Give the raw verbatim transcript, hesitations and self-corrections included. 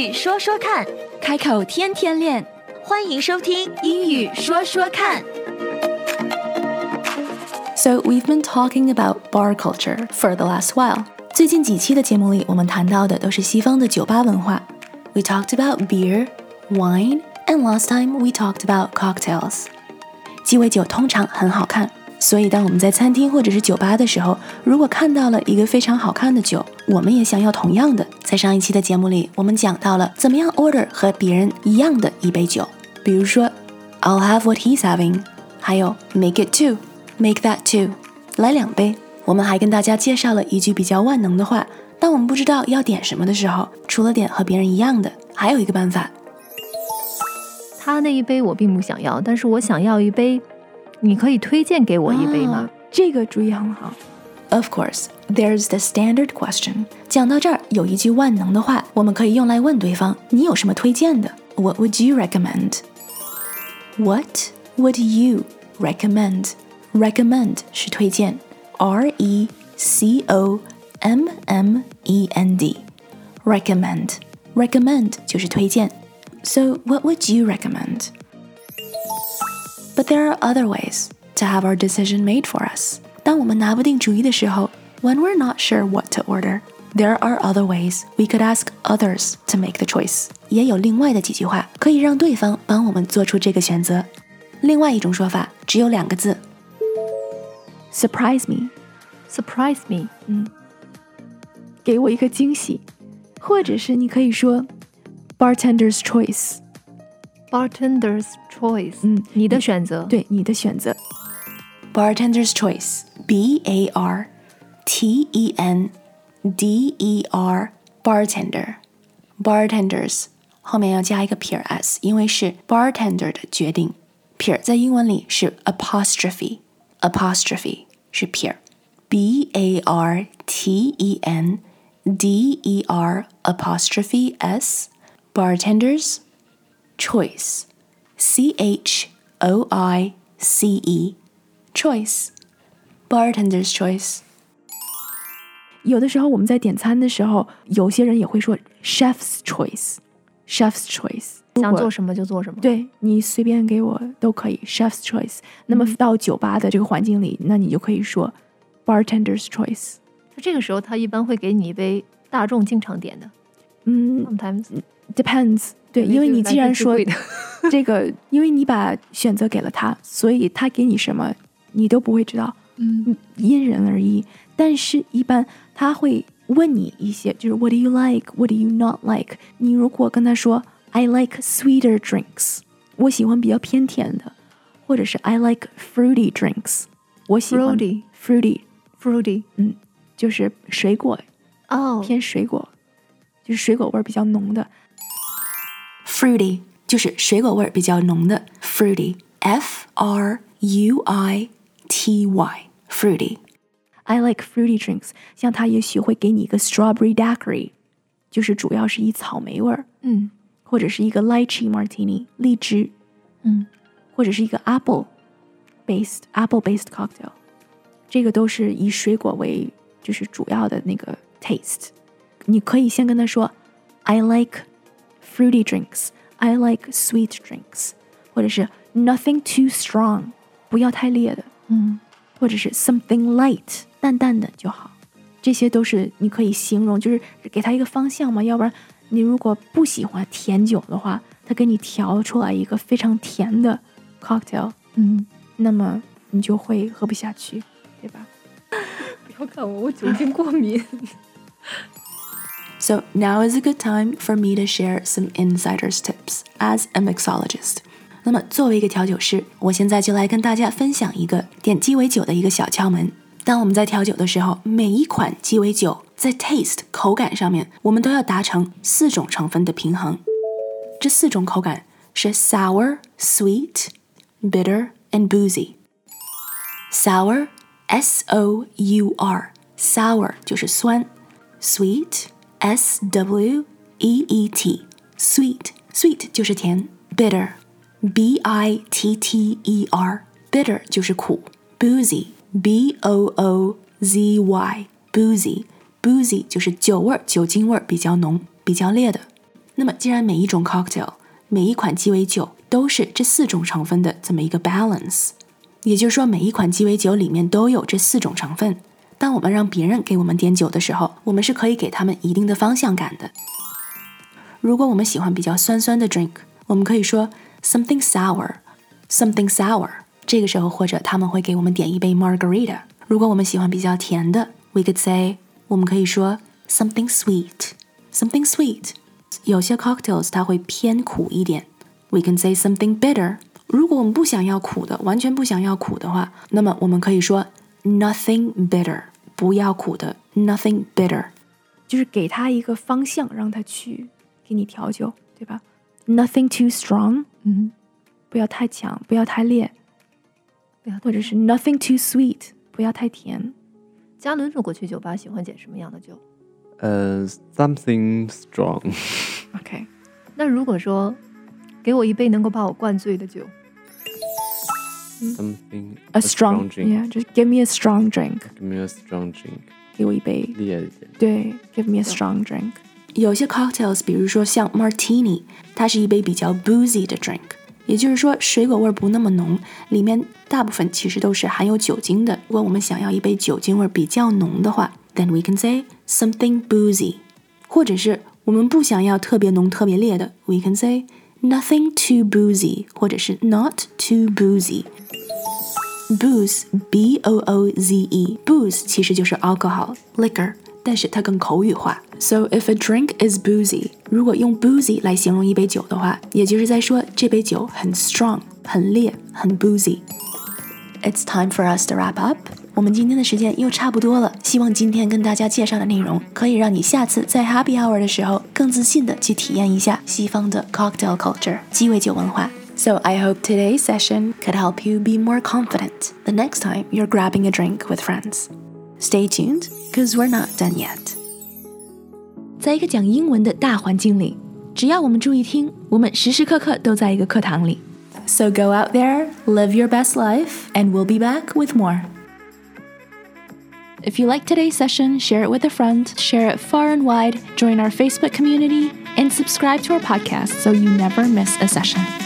语说说看， 开口天天练， 欢迎收听英语说说看。 So we've been talking about bar culture for the last while. 最近几期的节目里，我们谈到的都是西方的酒吧文化。We talked about beer, wine, and last time we talked about cocktails. 鸡尾酒通常很好看，所以当我们在餐厅或者是酒吧的时候，如果看到了一个非常好看的酒，我们也想要同样的。在上一期的节目里，我们讲到了怎么样 order 和别人一样的一杯酒，比如说 I'll have what he's having， 还有 make it two, make that two， 来两杯。我们还跟大家介绍了一句比较万能的话，当我们不知道要点什么的时候，除了点和别人一样的，还有一个办法。 他那一杯我并不想要，但是我想要一杯，你可以推荐给我一杯吗？ 啊，这个主意很好。 Of course, there's the standard question. 讲到这儿，有一句万能的话，我们可以用来问对方，你有什么推荐的？ What would you recommend? What would you recommend? Recommend 是推荐 R E C O M M E N D Recommend Recommend 就是推荐。 So what would you recommend? But there are other ways to have our decision made for us. 当我们拿不定主意的时候， when we're not sure what to order, there are other ways we could ask others to make the choice. 也有另外的几句话可以让对方帮我们做出这个选择。另外一种说法只有两个字 Surprise me， Surprise me， 嗯，给我一个惊喜，或者是你可以说 Bartender's choice， Bartender's choice， 嗯， 你的选择， 对，你的选择。 Bartender's choice B A R T E N D E R Bartender Bartenders 后面要加一个撇 s， 因为是 bartender 的决定，撇在英文里是 apostrophe apostrophe 是撇 B A R T E N D E R apostrophe S Bartenders choice C H O I C E choice Bartender's choice。 有的时候我们在点餐的时候，有些人也会说 Chef's choice Chef's choice， 想做什么就做什么， 对，你随便给我都可以 Chef's choice。 那么到酒吧的这个环境里，那你就可以说 Bartender's choice。 就这个时候他一般会给你一杯大众经常点的， 嗯 sometimes Depends， 对，因为你既然说来自最贵的这个，因为你把选择给了他，所以他给你什么你都不会知道， 嗯， 因人而异。但是一般他会问你一些，就是 What do you like? What do you not like? 你如果跟他说 I like sweeter drinks， 我喜欢比较偏甜的，或者是 I like fruity drinks， 我喜欢 Fruity fruity fruity， 嗯，就是水果， 哦， 偏水果，就是水果味儿比较浓的。 Fruity 就是水果味儿比较浓的 fruity F R U I T Y fruity I like fruity drinks， 像他也许会给你一个 strawberry daiquiri， 就是主要是以草莓味儿， 嗯或者是一个 lychee martini 荔枝， 嗯， 或者是一个 apple based apple based cocktail， 这个都是以水果为就是主要的那个 taste。 你可以先跟他说 I like fruity drinks I like sweet drinks， 或者是 nothing too strong， 不要太烈的， 嗯， 或者是 something light， 淡淡的就好。这些都是你可以形容，就是给他一个方向嘛，要不然你如果不喜欢甜酒的话，他给你调出来一个非常甜的 cocktail， 嗯， 那么你就会喝不下去，对吧？ 不要看我，我酒精过敏。 So now is a good time for me to share some insider's tips as a mixologist. 那么作为一个调酒师，我现在就来跟大家分享一个点鸡尾酒的一个小窍门。当我们在调酒的时候，每一款鸡尾酒在 taste 口感上面，我们都要达成四种成分的平衡。这四种口感是 sour, sweet, bitter, and boozy. Sour, S O U R, sour 就是酸 ，sweet, S W E E T, sweet, sweet 就是甜 ，bitter, B I T T E R, bitter 就是苦 ，boozy, B O O Z Y, boozy, boozy 就是酒味儿、酒精味儿比较浓、比较烈的。 那么既然每一种 cocktail 每一款鸡尾酒都是这四种成分的这么一个 balance， 也就是说每一款鸡尾酒里面都有这四种成分，当我们让别人给我们点酒的时候，我们是可以给他们一定的方向感的。如果我们喜欢比较酸酸的 drink， 我们可以说 something sour something sour， 这个时候或者他们会给我们点一杯 margarita。 如果我们喜欢比较甜的， we could say 我们可以说 something sweet something sweet。 有些 cocktails 它会偏苦一点， we can say something bitter。 如果我们不想要苦的，完全不想要苦的话，那么我们可以说 nothing bitter， 不要苦的 nothing bitter， 就是给他一个方向，让他去给你调酒，对吧？ Nothing too strong， 嗯， 不要太强，不要太烈， 不要太或者是 nothing too sweet， 不要太甜。 嘉伦如果去酒吧喜欢点什么样的酒？ 呃、uh, something strong。 OK， 那如果说给我一杯能够把我灌醉的酒， something a strong, strong drink， yeah， just give me a strong drink， give me a strong drink， 给我一杯烈一点。 对 give me a strong drink。 有些 cocktails 比如说像 martini， 它是一杯比较 boozy 的 drink， 也就是说水果味不那么浓，里面大部分其实都是含有酒精的。如果我们想要一杯酒精味比较浓的话， then we can say something boozy。 或者是我们不想要特别浓特别烈的， we can say nothing too boozy， 或者是 not too boozy。 Booze B O O Z E Booze 其实就是 alcohol liquor， 但是它更口语化。 So if a drink is boozy， 如果用 boozy 来形容一杯酒的话，也就是在说这杯酒很 strong 很烈很 boozy。 It's time for us to wrap up， 我们今天的时间又差不多了，希望今天跟大家介绍的内容可以让你下次在 happy hour 的时候更自信的去体验一下西方的 cocktail culture 鸡尾酒文化。So I hope today's session could help you be more confident the next time you're grabbing a drink with friends. Stay tuned, because we're not done yet. 在一个讲英文的大环境里，只要我们注意听，我们时时刻刻都在一个课堂里。So go out there, live your best life, and we'll be back with more. If you like today's session, share it with a friend, share it far and wide, join our Facebook community, and subscribe to our podcast so you never miss a session.